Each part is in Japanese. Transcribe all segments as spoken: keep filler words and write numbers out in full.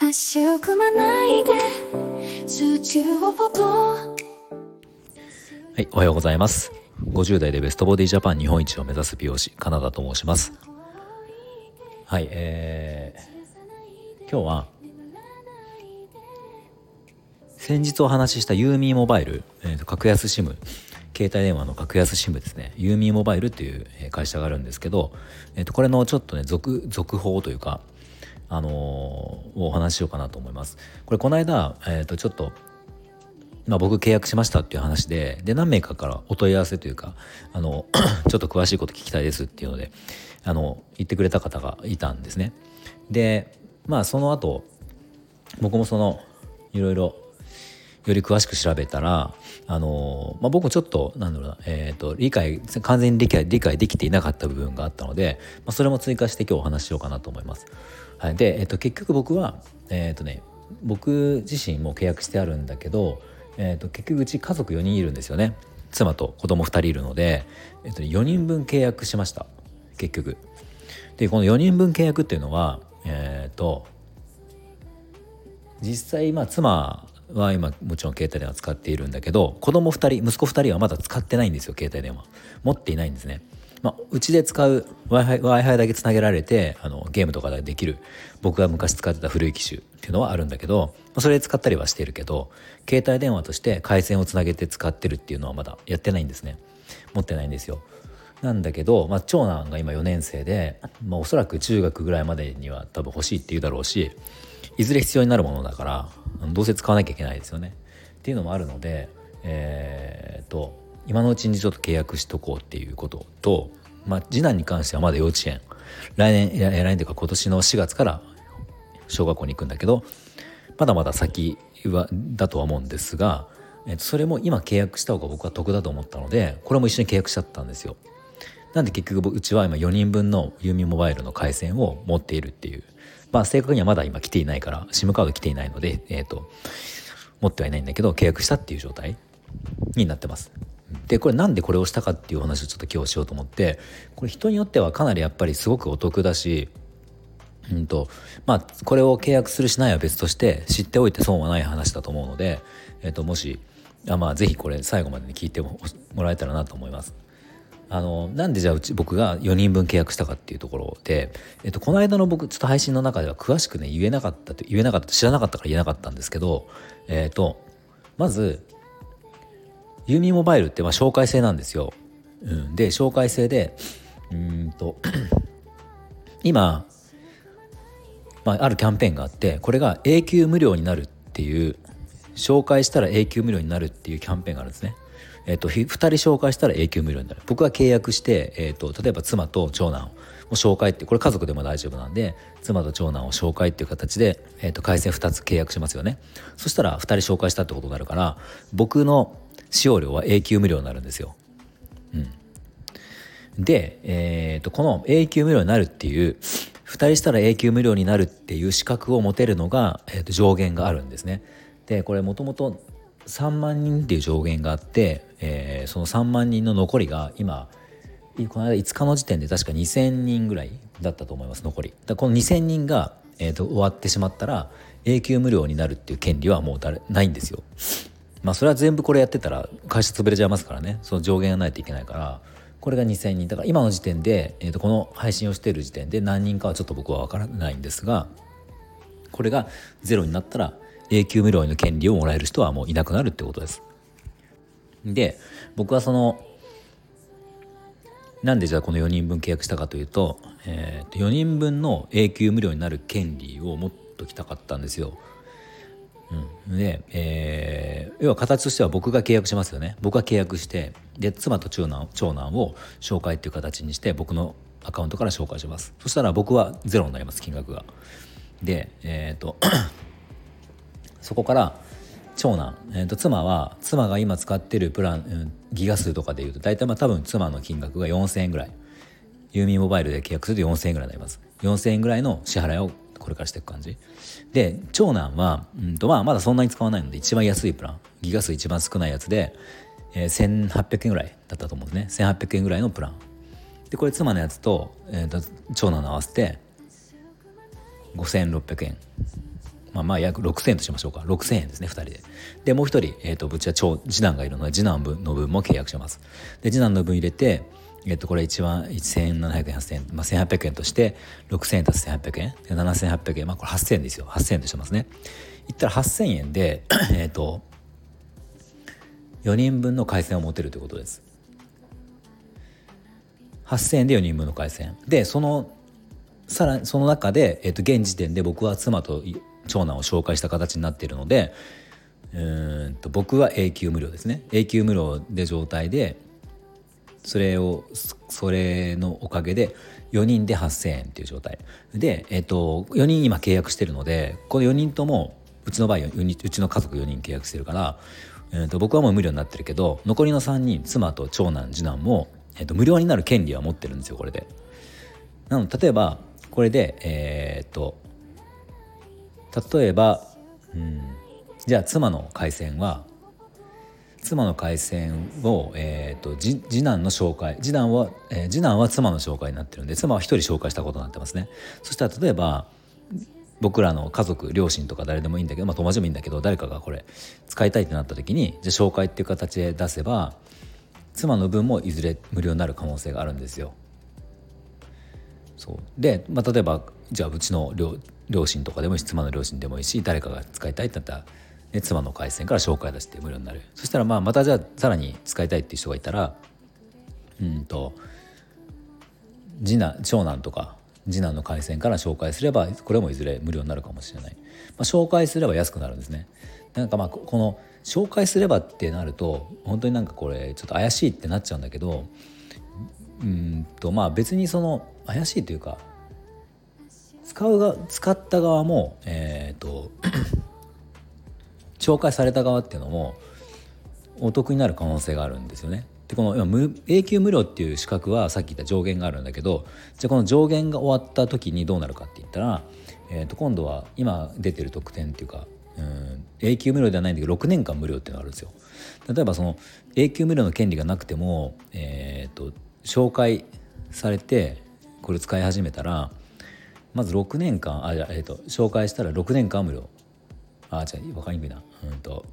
足を組まないで数値をポポ。 はい、おはようございます。ごじゅう代でベストボディジャパン日本一を目指す美容師カナダと申します。はい、えー、今日は先日お話ししたユーミーモバイル、えー、と格安 SIM、携帯電話の格安 SIM ですね。ユーミーモバイルっていう会社があるんですけど、えー、とこれのちょっとね続続報というか、あのー、お話ししようかなと思います。これこの間、えー、とちょっとまあ、僕契約しましたっていう話で、で何名かからお問い合わせというか、あのちょっと詳しいこと聞きたいですっていうので、あの言ってくれた方がいたんですね。で、まあその後僕もそのいろいろより詳しく調べたら、あのまあ、僕もちょっとなんだろうな、えー、と理解完全に理解理解できていなかった部分があったので、まあ、それも追加して今日お話ししようかなと思います。はい、で、えー、と結局僕はえっ、とね僕自身も契約してあるんだけど、えー、と結局うち家族よにんいるんですよね。妻と子供ふたりいるので、えー、とよにんぶん契約しました結局。でこのよにんぶん契約っていうのは、えー、と実際まあ妻は今もちろん携帯電話使っているんだけど、子供ふたり息子ふたりはまだ使ってないんですよ。携帯電話持っていないんですね。まあ、うちで使う Wi-Fi, Wi-Fi だけつなげられてあのゲームとかでできる僕が昔使ってた古い機種っていうのはあるんだけど、まあ、それで使ったりはしてるけど、携帯電話として回線をつなげて使ってるっていうのはまだやってないんですね。持ってないんですよ。なんだけど、まあ、長男が今よねん生で、まあ、おそらく中学ぐらいまでには多分欲しいって言うだろうし、いずれ必要になるものだからどうせ使わなきゃいけないですよねっていうのもあるので、えー、と今のうちにちょっと契約しとこうっていうことと、まあ、次男に関してはまだ幼稚園来年来年というか今年のしがつから小学校に行くんだけど、まだまだ先はだとは思うんですが、えー、とそれも今契約した方が僕は得だと思ったので、これも一緒に契約しちゃったんですよ。なんで結局うちは今よにんぶんのユーミーモバイルの回線を持っているっていう、まあ正確にはまだ今来ていないから SIM カード来ていないので、えーと持ってはいないんだけど契約したっていう状態になってます。でこれなんでこれをしたかっていう話をちょっと今日しようと思って、これ人によってはかなりやっぱりすごくお得だし、うんとまあこれを契約するしないは別として知っておいて損はない話だと思うので、えーともしあまあぜひこれ最後までに聞いてもらえたらなと思います。あのなんでじゃあうち僕がよにんぶん契約したかっていうところで、えっと、この間の僕ちょっと配信の中では詳しくね言えなかったと言えなかった知らなかったから言えなかったんですけど、えっとまずユーミーモバイルってまあ紹介制なんですよ。うん、で紹介制でうーんと今、まあ、あるキャンペーンがあって、これが永久無料になるっていう紹介したら永久無料になるっていうキャンペーンがあるんですね。えー、とふたり紹介したら永久無料になる。僕は契約して、えー、と例えば妻と長男を紹介って、これ家族でも大丈夫なんで妻と長男を紹介っていう形で、えー、と回線ふたつ契約しますよね。そしたらふたり紹介したってことになるから、僕の使用料は永久無料になるんですよ。うん、で、えー、とこの永久無料になるっていうふたりしたら永久無料になるっていう資格を持てるのが、えー、と上限があるんですね。でこれもともとさんまんにんっていう上限があって、えー、そのさんまんにんの残りが今この間いつかの時点で確かにせんにんぐらいだったと思います。残りだこのにせんにんが、えー、と終わってしまったら永久無料になるっていう権利はもう誰ないんですよ。まあそれは全部これやってたら会社潰れちゃいますからね。その上限がないといけないから、これがにせんにんだから今の時点で、えー、とこの配信をしている時点で何人かはちょっと僕は分からないんですが、これがゼロになったら永久無料の権利をもらえる人はもういなくなるってことです。で僕はそのなんでじゃあこのよにんぶん契約したかというと、えー、とよにんぶんの永久無料になる権利を持っときたかったんですよ。うん、で、えー、要は形としては僕が契約しますよね。僕が契約して、で妻と長男、長男を紹介っていう形にして僕のアカウントから紹介します。そしたら僕はゼロになります、金額が。で、えー、とそこから長男、えー、と妻は妻が今使ってるプラン、うん、ギガ数とかでいうと大体まあ多分妻の金額がよんせんえんぐらい、ユーミーモバイルで契約するとよんせんえんぐらいになります。よんせんえんぐらいの支払いをこれからしていく感じで、長男は、うんとまあ、まだそんなに使わないので一番安いプラン、ギガ数一番少ないやつで、えー、せんはっぴゃくえんぐらいだったと思うんですね。せんはっぴゃくえんぐらいのプランで、これ妻のやつと、えー、と長男の合わせてごせんろっぴゃくえんまあまあ約ろくせんえんとしましょうか。ろくせんえんですね、ふたりで。でもう一人、えー、とうちは長次男がいるので次男の分も契約します。で次男の分入れて、えー、とこれ一番せんななひゃくえんはっせんえん、まあ、せんはっぴゃくえんとしてろくせんえん足すせんはっぴゃくえんでななせんはっぴゃくえん、まあこれはっせんえんですよ。はっせんえんとしてますね。言ったらはっせんえんでえっとよにんぶんの回線を持てるということです。はっせんえんでよにんぶんの回線で、そのさらにその中で、えー、と現時点で僕は妻と長男を紹介した形になっているので、うーんと僕は永久無料ですね。永久無料で状態でそれをそれのおかげでよにんではっせんえんっていう状態で、えー、とよにん今契約してるので、このよにんともうちの場合うちの家族よにん契約してるから、えー、と僕はもう無料になってるけど、残りのさんにん妻と長男次男も、えー、と無料になる権利は持ってるんですよ、これで。なので例えばこれでえっ、と例えば、うん、じゃあ妻の回線は妻の回線を、えー、と次次男の紹介次男は、えー、次男は妻の紹介になってるんで、妻は一人紹介したことになってますね。そしたら例えば僕らの家族両親とか誰でもいいんだけど、まあ、友達でもいいんだけど、誰かがこれ使いたいってなった時にじゃあ紹介っていう形で出せば妻の分もいずれ無料になる可能性があるんですよ。そうで、まあ、例えばじゃあうちの 両, 両親とかでもいいし妻の両親でもいいし、誰かが使いたいってなったら、ね、妻の回線から紹介出して無料になる。そしたらまあまたじゃあさらに使いたいっていう人がいたら、うんと次男長男とか次男の回線から紹介すればこれもいずれ無料になるかもしれない。まあ、紹介すれば安くなるんですね。なんかまあこの紹介すればってなると本当になんかこれちょっと怪しいってなっちゃうんだけど、うんとまあ別にその怪しいというか、使うが使った側も、えー、と紹介された側っていうのもお得になる可能性があるんですよね。でこの今無永久無料っていう資格はさっき言った上限があるんだけど、じゃあこの上限が終わった時にどうなるかって言ったら、えー、と今度は今出てる特典っていうか、うん永久無料ではないんだけどろくねんかん無料っていうのがあるんですよ。例えばその永久無料の権利がなくても、えー、と紹介されてこれ使い始めたらまずろくねんかんあじゃあ、えー、と紹介したらろくねんかん無料。あじゃあ分かりにくいな、うんと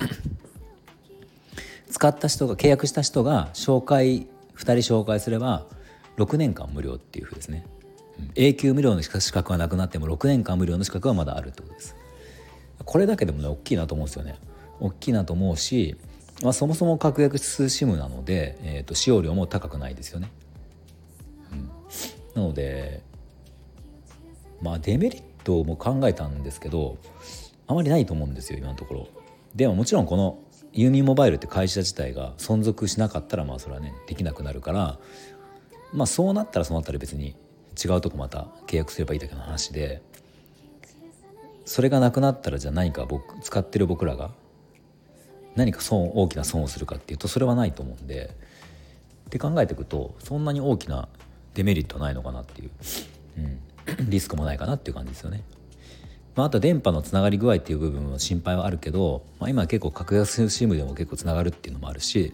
使った人が契約した人が紹介ふたり紹介すればろくねんかん無料っていうふうですね。永久無料の資格がなくなってもろくねんかん無料の資格はまだあるってことです。これだけでもね大きいなと思うんですよね。大きいなと思うし、まあ、そもそも格安 SIM なので、えー、と使用量も高くないですよね。うん、なのでまあデメリットも考えたんですけどあまりないと思うんですよ今のところ。でももちろんこのユーミンモバイルって会社自体が存続しなかったらまあそれはねできなくなるから、まあそうなったらそうなったら別に違うとこまた契約すればいいだけの話で、それがなくなったらじゃあ何か僕使ってる僕らが何か損大きな損をするかっていうとそれはないと思うんで、って考えていくとそんなに大きなデメリットはないのかなっていう、うん、リスクもないかなっていう感じですよね。まあ、あと電波のつながり具合っていう部分は心配はあるけど、まあ、今は結構格安 SIM でも結構つながるっていうのもあるし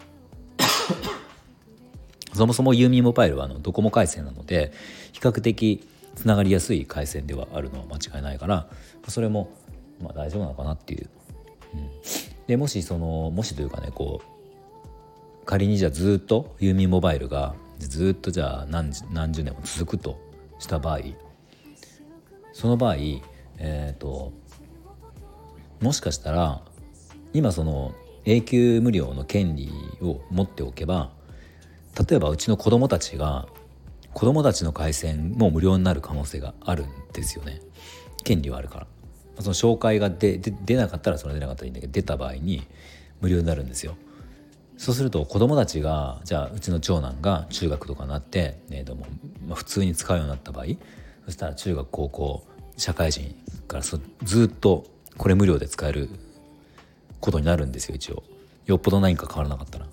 そもそもユーミンモバイルはあのドコモ回線なので比較的つながりやすい回線ではあるのは間違いないから、それもまあ大丈夫なのかなっていう、うん、でもしそのもしというかねこう仮にじゃあずっとユーミンモバイルがずっとじゃあ 何, 何十年も続くとした場合、その場合えーと、もしかしたら今その永久無料の権利を持っておけば、例えばうちの子供たちが子供たちの回線も無料になる可能性があるんですよね。権利はあるから、その紹介が出出なかったらそれ出なかったらいいんだけど、出た場合に無料になるんですよ。そうすると子供たちがじゃあうちの長男が中学とかになって、ね、でもまあ普通に使うようになった場合、そしたら中学高校社会人からそずっとこれ無料で使えることになるんですよ。一応よっぽど何か変わらなかったら。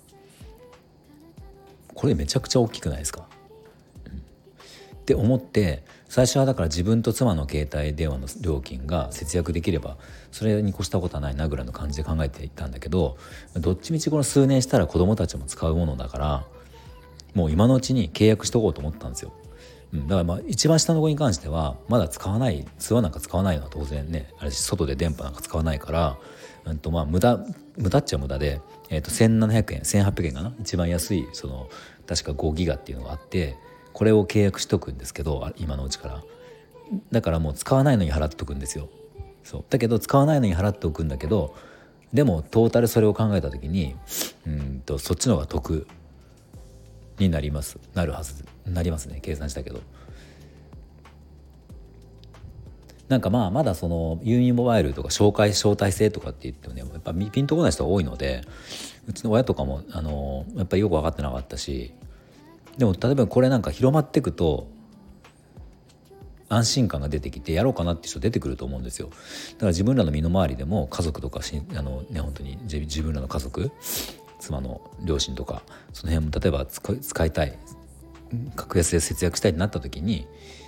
これめちゃくちゃ大きくないですか、うん、って思って最初はだから自分と妻の携帯電話の料金が節約できればそれに越したことはないなぐらいの感じで考えていたんだけど、どっちみちこの数年したら子供たちも使うものだからもう今のうちに契約しとこうと思ったんですよ。 うん、だからまあ一番下の子に関してはまだ使わない、通話なんか使わないのは当然ね、あれ外で電波なんか使わないから、うんとまあ無駄無駄っちゃ無駄で、えー、とせんななひゃくえんせんはっぴゃくえんかな、一番安いその確かごギガっていうのがあって、これを契約しとくんですけど、今のうちから。だからもう使わないのに払っとくんですよ。そうだけど使わないのに払っておくんだけど、でもトータルそれを考えた時にうんとそっちの方が得になりますなるはずなりますね、計算したけど。なんかまあまだそのユーミンモバイルとか紹介招待制とかって言ってもね、やっぱピンとこない人が多いので、うちの親とかもあのやっぱりよく分かってなかったし、でも例えばこれなんか広まっていくと安心感が出てきてやろうかなって人出てくると思うんですよ。だから自分らの身の回りでも家族とかしあの、ね、本当に自分らの家族、妻の両親とかその辺も例えば使い、使いたい、格安で節約したいってなった時に、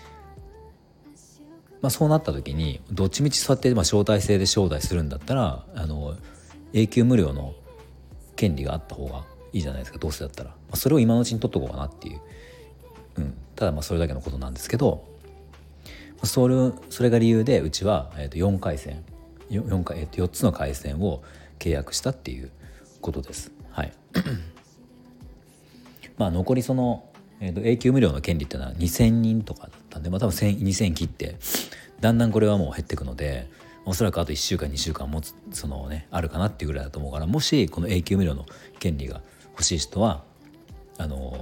まあ、そうなった時にどっちみちそうやってまあ招待制で招待するんだったらあの永久無料の権利があった方がいいじゃないですか、どうせだったら、まあ、それを今のうちに取っとこうかなっていう、うん、ただまあそれだけのことなんですけど、それ、それが理由でうちは、えー、とよんかいせん 4, 回、えー、とよっつの回線を契約したっていうことです。はいまあ残りその、えー、と永久無料の権利っていうのはにせんにんとかだったんで、まあ、多分にせん切ってだんだんこれはもう減っていくので、おそらくあといっしゅうかんにしゅうかん持つそのねあるかなっていうぐらいだと思うから、もしこの永久無料の権利が欲しい人はあの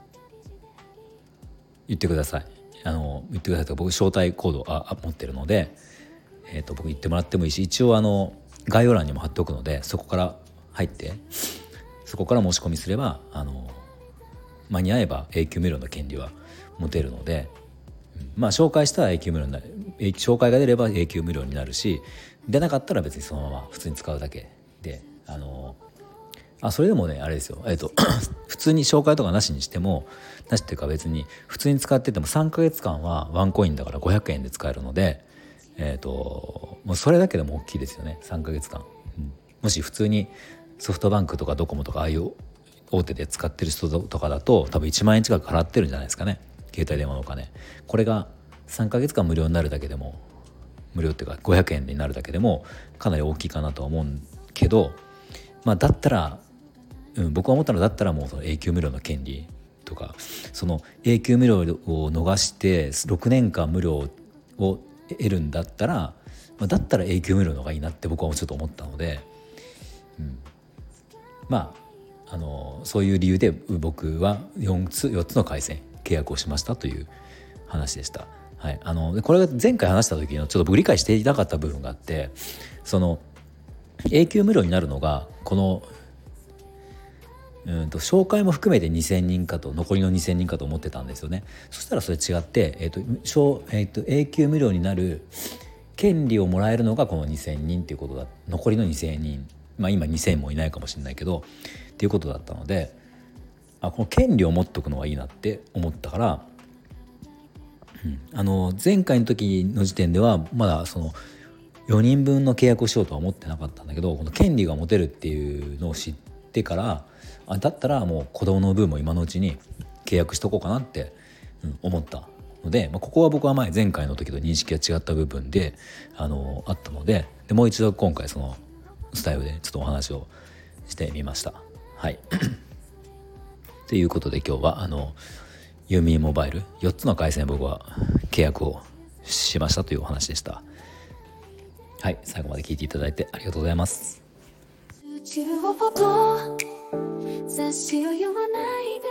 言ってください。あの言ってくださいと、僕招待コードあ持ってるので、えー、と僕言ってもらってもいいし、一応あの概要欄にも貼っておくので、そこから入ってそこから申し込みすればあの間に合えば永久無料の権利は持てるので、まあ紹介したら永久無料になる、紹介が出れば永久無料になるし、出なかったら別にそのまま普通に使うだけで、あのあそれでもねあれですよ、えっと普通に紹介とかなしにしても、なしっていうか別に普通に使っててもさんかげつかんはワンコインだからごひゃくえんで使えるので、えっともうそれだけでも大きいですよね、さんかげつかん、うん、もし普通にソフトバンクとかドコモとかああいう大手で使ってる人とかだと多分いちまんえん近く払ってるんじゃないですかね、携帯電話のお金。これがさんかげつかん無料になるだけでも、無料っていうかごひゃくえんになるだけでもかなり大きいかなとは思うけど、まあだったらうん、僕は思ったのだったらもうその永久無料の権利とか、その永久無料を逃してろくねんかん無料を得るんだったら、まあ、だったら永久無料の方がいいなって僕はちょっと思ったので、うん、まああのそういう理由で僕はよっつ、よっつの回線契約をしましたという話でした。はい、あのこれが前回話した時のちょっと僕理解していなかった部分があって、その永久無料になるのがこのうんと紹介も含めてにせんにんかと、残りのにせんにんかと思ってたんですよね。そしたらそれ違って、えーとえーと永久無料になる権利をもらえるのがこのにせんにんっていうことだ、残りのにせんにん、まあ今にせんもいないかもしれないけどっていうことだったので、あこの権利を持っとくのはいいなって思ったから、うん、あの前回の時の時点ではまだそのよにんぶんの契約をしようとは思ってなかったんだけど、この権利が持てるっていうのを知ってから、あだったらもう子供の分も今のうちに契約しとこうかなって、うん、思ったので、まあ、ここは僕は前前回の時と認識が違った部分で あのあったので、でもう一度今回そのスタイルでちょっとお話をしてみました。はいということで今日はあのユーミンモバイルよっつの回線僕は契約をしましたというお話でした。はい、最後まで聞いていただいてありがとうございます。 数字をポポ雑誌を読まない